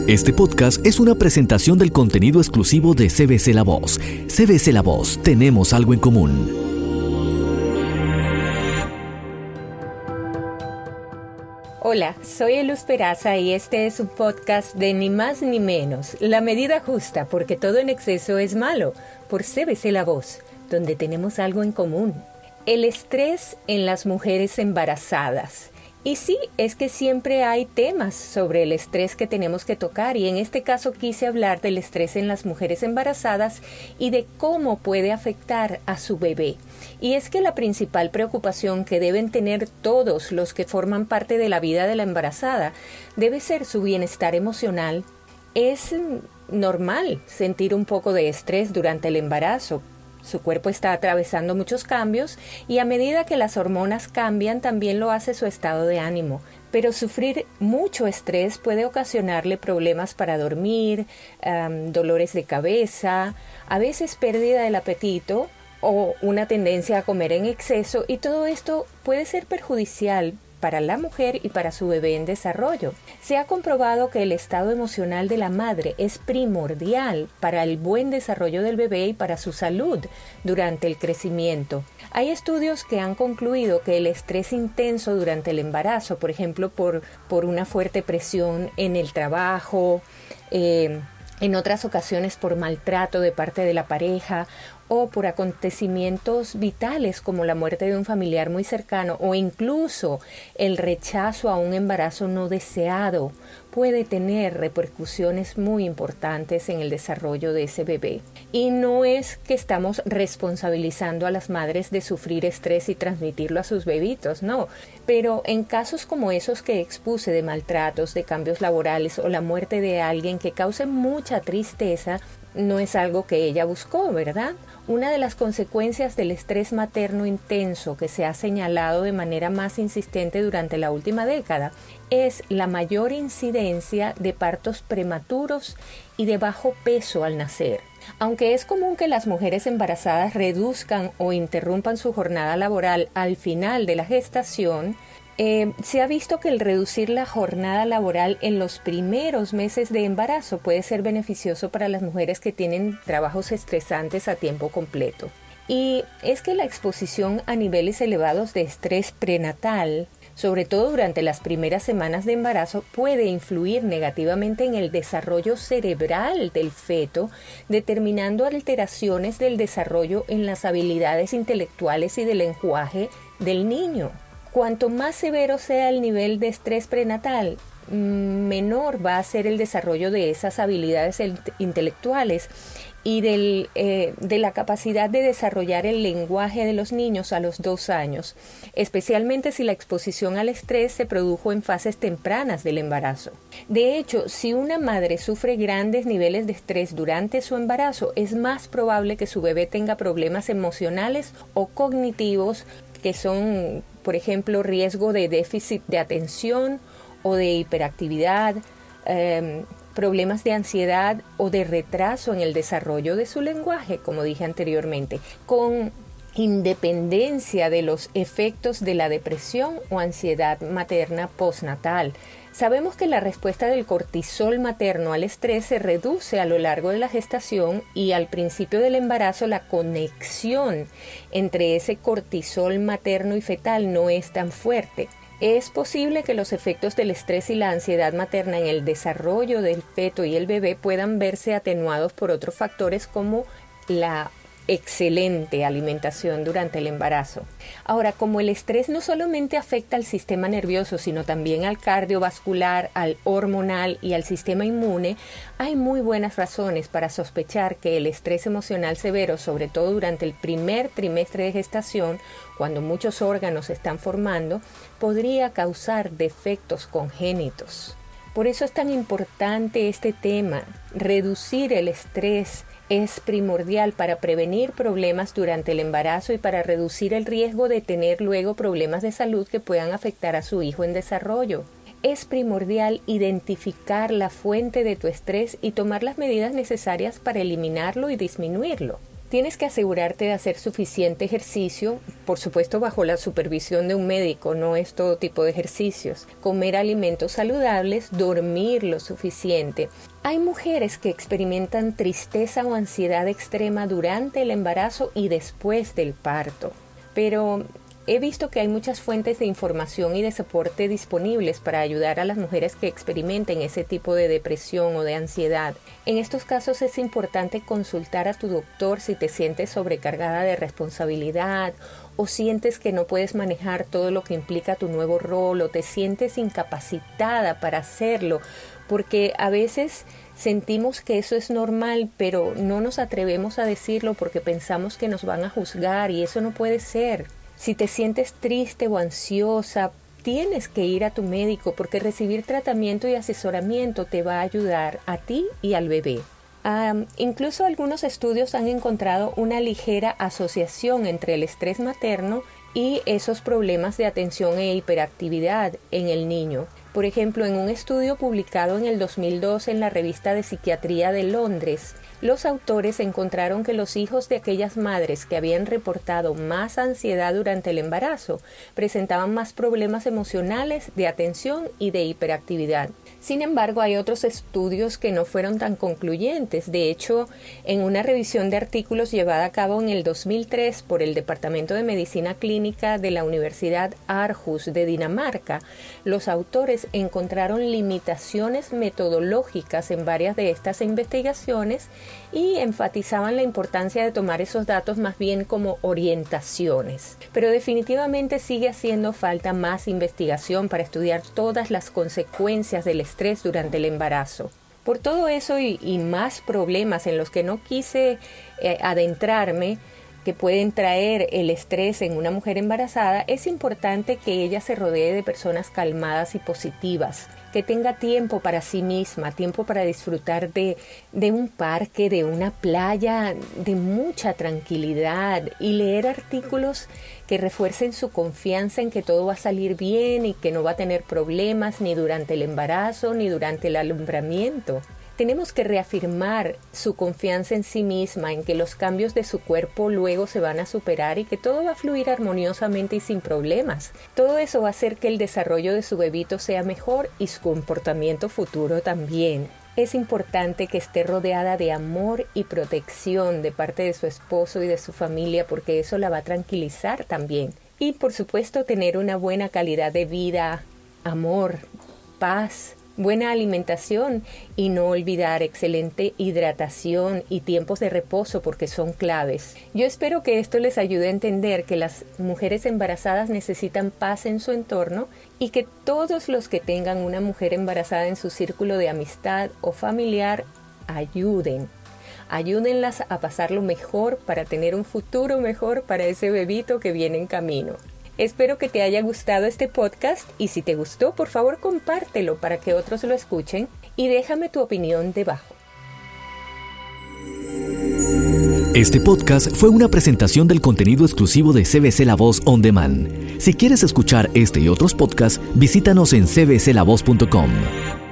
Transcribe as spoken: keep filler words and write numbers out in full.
Este podcast es una presentación del contenido exclusivo de C B C La Voz. C B C La Voz, tenemos algo en común. Hola, soy Eluz Peraza y este es un podcast de Ni Más Ni Menos, La Medida Justa, porque todo en exceso es malo, por C B C La Voz, donde tenemos algo en común. El estrés en las mujeres embarazadas. Y sí, es que siempre hay temas sobre el estrés que tenemos que tocar y en este caso quise hablar del estrés en las mujeres embarazadas y de cómo puede afectar a su bebé. Y es que la principal preocupación que deben tener todos los que forman parte de la vida de la embarazada debe ser su bienestar emocional. Es normal sentir un poco de estrés durante el embarazo. Su cuerpo está atravesando muchos cambios y a medida que las hormonas cambian también lo hace su estado de ánimo. Pero sufrir mucho estrés puede ocasionarle problemas para dormir, um, dolores de cabeza, a veces pérdida del apetito o una tendencia a comer en exceso, y todo esto puede ser perjudicial para la mujer y para su bebé en desarrollo. Se ha comprobado que el estado emocional de la madre es primordial para el buen desarrollo del bebé y para su salud durante el crecimiento. Hay estudios que han concluido que el estrés intenso durante el embarazo, por ejemplo, por, por una fuerte presión en el trabajo, eh, en otras ocasiones por maltrato de parte de la pareja o por acontecimientos vitales como la muerte de un familiar muy cercano o incluso el rechazo a un embarazo no deseado, puede tener repercusiones muy importantes en el desarrollo de ese bebé. Y no es que estamos responsabilizando a las madres de sufrir estrés y transmitirlo a sus bebitos, no. Pero en casos como esos que expuse de maltratos, de cambios laborales o la muerte de alguien que cause mucha tristeza, no es algo que ella buscó, ¿verdad? Una de las consecuencias del estrés materno intenso que se ha señalado de manera más insistente durante la última década es la mayor incidencia de partos prematuros y de bajo peso al nacer. Aunque es común que las mujeres embarazadas reduzcan o interrumpan su jornada laboral al final de la gestación, Eh, se ha visto que el reducir la jornada laboral en los primeros meses de embarazo puede ser beneficioso para las mujeres que tienen trabajos estresantes a tiempo completo. Y es que la exposición a niveles elevados de estrés prenatal, sobre todo durante las primeras semanas de embarazo, puede influir negativamente en el desarrollo cerebral del feto, determinando alteraciones del desarrollo en las habilidades intelectuales y del lenguaje del niño. Cuanto más severo sea el nivel de estrés prenatal, menor va a ser el desarrollo de esas habilidades intelectuales y del, eh, de la capacidad de desarrollar el lenguaje de los niños a los dos años, especialmente si la exposición al estrés se produjo en fases tempranas del embarazo. De hecho, si una madre sufre grandes niveles de estrés durante su embarazo, es más probable que su bebé tenga problemas emocionales o cognitivos que son, por ejemplo, riesgo de déficit de atención o de hiperactividad, eh, problemas de ansiedad o de retraso en el desarrollo de su lenguaje, como dije anteriormente, con independencia de los efectos de la depresión o ansiedad materna postnatal. Sabemos que la respuesta del cortisol materno al estrés se reduce a lo largo de la gestación y al principio del embarazo la conexión entre ese cortisol materno y fetal no es tan fuerte. Es posible que los efectos del estrés y la ansiedad materna en el desarrollo del feto y el bebé puedan verse atenuados por otros factores como la excelente alimentación durante el embarazo. Ahora, como el estrés no solamente afecta al sistema nervioso, sino también al cardiovascular, al hormonal y al sistema inmune, hay muy buenas razones para sospechar que el estrés emocional severo, sobre todo durante el primer trimestre de gestación, cuando muchos órganos se están formando, podría causar defectos congénitos. Por eso es tan importante este tema. Reducir el estrés es primordial para prevenir problemas durante el embarazo y para reducir el riesgo de tener luego problemas de salud que puedan afectar a su hijo en desarrollo. Es primordial identificar la fuente de tu estrés y tomar las medidas necesarias para eliminarlo y disminuirlo. tienes que asegurarte de hacer suficiente ejercicio, por supuesto bajo la supervisión de un médico, no es todo tipo de ejercicios. Comer alimentos saludables, dormir lo suficiente. Hay mujeres que experimentan tristeza o ansiedad extrema durante el embarazo y después del parto, pero he visto que hay muchas fuentes de información y de soporte disponibles para ayudar a las mujeres que experimenten ese tipo de depresión o de ansiedad. En estos casos es importante consultar a tu doctor si te sientes sobrecargada de responsabilidad o sientes que no puedes manejar todo lo que implica tu nuevo rol o te sientes incapacitada para hacerlo, porque a veces sentimos que eso es normal, pero no nos atrevemos a decirlo porque pensamos que nos van a juzgar y eso no puede ser. Si te sientes triste o ansiosa, tienes que ir a tu médico porque recibir tratamiento y asesoramiento te va a ayudar a ti y al bebé. Um, incluso algunos estudios han encontrado una ligera asociación entre el estrés materno y esos problemas de atención e hiperactividad en el niño. Por ejemplo, en un estudio publicado en el dos mil dos en la revista de Psiquiatría de Londres, los autores encontraron que los hijos de aquellas madres que habían reportado más ansiedad durante el embarazo presentaban más problemas emocionales, de atención y de hiperactividad. Sin embargo, hay otros estudios que no fueron tan concluyentes. De hecho, en una revisión de artículos llevada a cabo en el dos mil tres por el Departamento de Medicina Clínica de la Universidad Aarhus de Dinamarca, los autores encontraron limitaciones metodológicas en varias de estas investigaciones y enfatizaban la importancia de tomar esos datos más bien como orientaciones. Pero definitivamente sigue haciendo falta más investigación para estudiar todas las consecuencias del estrés durante el embarazo. Por todo eso y, y más problemas en los que no quise eh, adentrarme, que pueden traer el estrés en una mujer embarazada, es importante que ella se rodee de personas calmadas y positivas, que tenga tiempo para sí misma, tiempo para disfrutar de, de un parque, de una playa, de mucha tranquilidad y leer artículos que refuercen su confianza en que todo va a salir bien y que no va a tener problemas ni durante el embarazo ni durante el alumbramiento. Tenemos que reafirmar su confianza en sí misma, en que los cambios de su cuerpo luego se van a superar y que todo va a fluir armoniosamente y sin problemas. Todo eso va a hacer que el desarrollo de su bebito sea mejor y su comportamiento futuro también. Es importante que esté rodeada de amor y protección de parte de su esposo y de su familia porque eso la va a tranquilizar también. Y por supuesto tener una buena calidad de vida, amor, paz, buena alimentación y no olvidar excelente hidratación y tiempos de reposo porque son claves. Yo espero que esto les ayude a entender que las mujeres embarazadas necesitan paz en su entorno y que todos los que tengan una mujer embarazada en su círculo de amistad o familiar ayuden. Ayúdenlas a pasarlo mejor para tener un futuro mejor para ese bebito que viene en camino. Espero que te haya gustado este podcast y si te gustó, por favor compártelo para que otros lo escuchen y déjame tu opinión debajo. Este podcast fue una presentación del contenido exclusivo de C B C La Voz On Demand. Si quieres escuchar este y otros podcasts, visítanos en c b c la voz punto com.